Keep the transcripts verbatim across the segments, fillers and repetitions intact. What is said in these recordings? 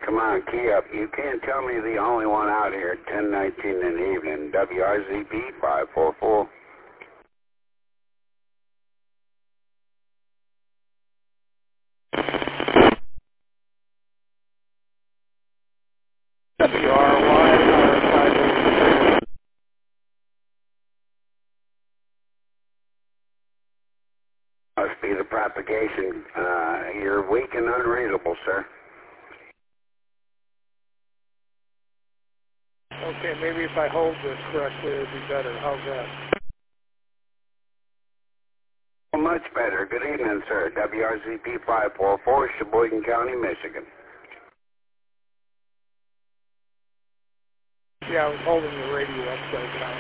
Come on, key up. You can't tell me the only one out here at ten nineteen in the evening. W R Z P five four four. W R Y. Must be the propagation. Uh, you're weak and unreadable, sir. Okay, maybe if I hold this correctly, it'd be better. How's that? Well, much better. Good evening, sir. W R Z P five four four, Sheboygan County, Michigan. Yeah, I was holding the radio upside down.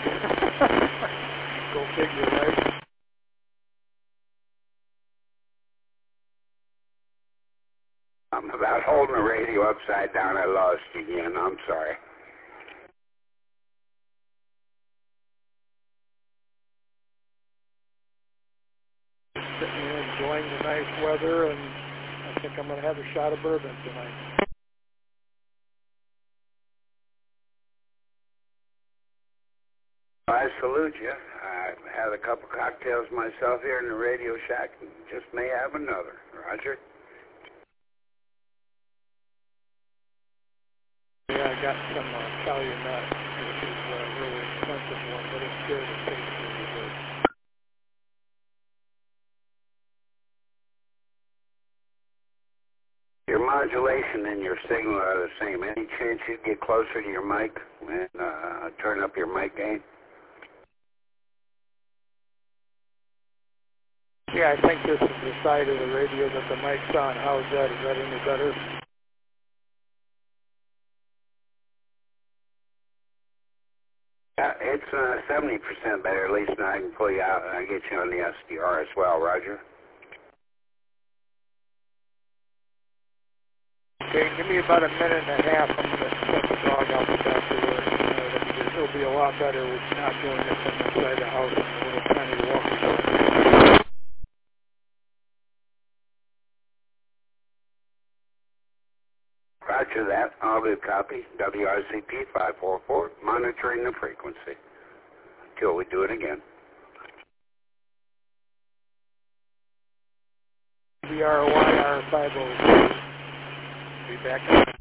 Go figure, right? I'm about holding the radio upside down. I lost you again. I'm sorry. Sitting here enjoying the nice weather, and I think I'm going to have a shot of bourbon tonight. I salute you. I had a couple cocktails myself here in the Radio Shack and just may have another. Roger. Yeah, I got some uh, Calumet, which is a really expensive one, but it's good. It tastes really good. Your modulation and your signal are the same. Any chance you'd get closer to your mic and uh, turn up your mic gain? Yeah, I think this is the side of the radio that the mic's on. How's that? Is that any better? Uh, it's uh, seventy percent better. At least now I can pull you out and I get you on the S D R as well, Roger. Okay, give me about a minute and a half. I'm going to set the dog out the back door. Uh, it'll be a lot better with not doing this on the side of the house and a little tiny walkie. Roger that. All good copy. W R Z P five four four, monitoring the frequency until we do it again. B R Y R five oh two. Be back.